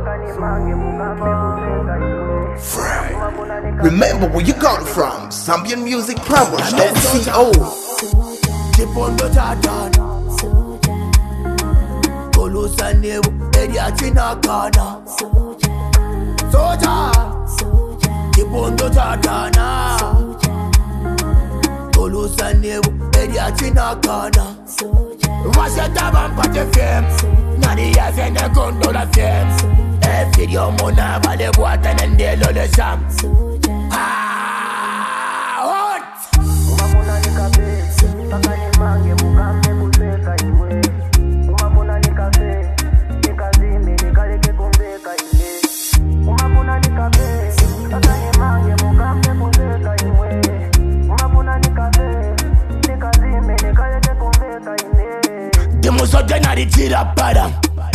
Remember where you got it from. Zambian Music Powers, .co. Chipondo tatana Kolusa nebu Edia chinakana Soja Chipondo tatana Kolusa nebu Edia chinakana Vasheta bampate fiem Nani ya zene kondo la fiem Video mona vale boata nendelo le sham Genari tira para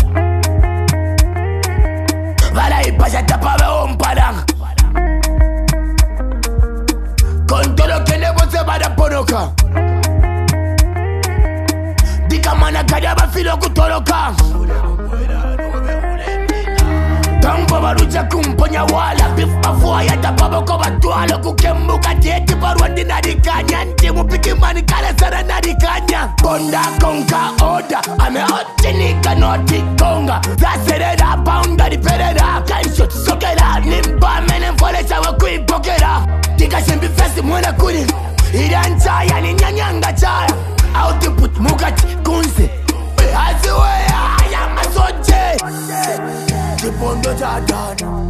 Vale y pasa tapa veo un parang Con todo lo que le voy a para ponoka Diga mana callaba filo kutoroka Tampo barucha kumponya wala Bifa fua ya tapabo kwa batualo Kukembuka tieti paruandi nadikanya Ntimu piki mani kala sana nadikanya Bonda konka oda Ame otinika noti konga Zaserera pounda di perera Kaishot sokera Nimba menen fole chawa kui pokera Tika shembi fesi mwena kuri Iran chaya ni nyanyanga chaya Output mukati kunse Aziwea ayama soje Chipondo tatana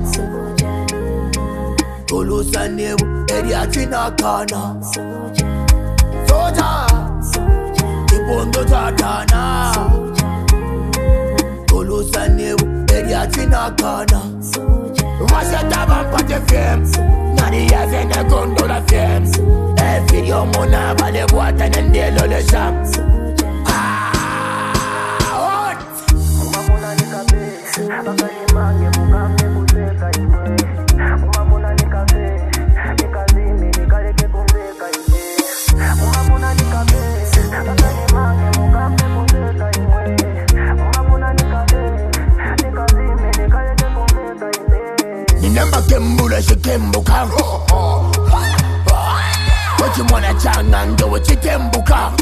Kolusa nebu Edia chinakana Soja Chipondo tatana Kolusa nebu Edia chinakana Vasheta bampate fiem Nani ya zene kondo la fiem Video mona vale boata nendelo le sham Ninamba kembula shikembuka Wachimwana changa ndo wachitembuka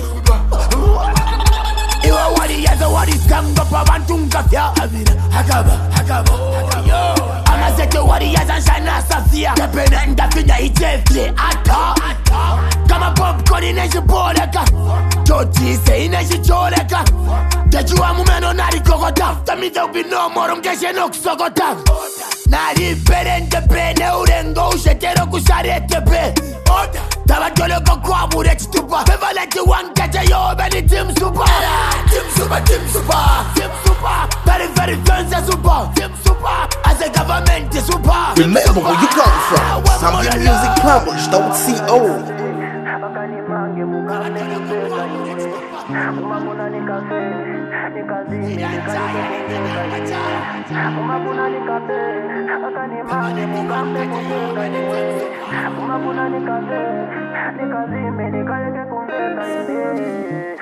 Iwa wali yaza wali samba pa bantunga fya avira Hakaba Amazete wali yaza shana safia Kepena ndafinya itefle ata Kama popcorn ineshi poleka Toti se ineshi choleka Dejua mumeno nari kokota Tamita ubi no moro mkeshe no kusokota Nari perente pene urengo ushetero kusharete pe Taba toloko kwa mure chitupa Beva leti wankache yo beni team super Team super Very fancy super Team super As a government super Remember where you got it from. Zambian Music Powers, .co. Nikazime nikaleke kumbe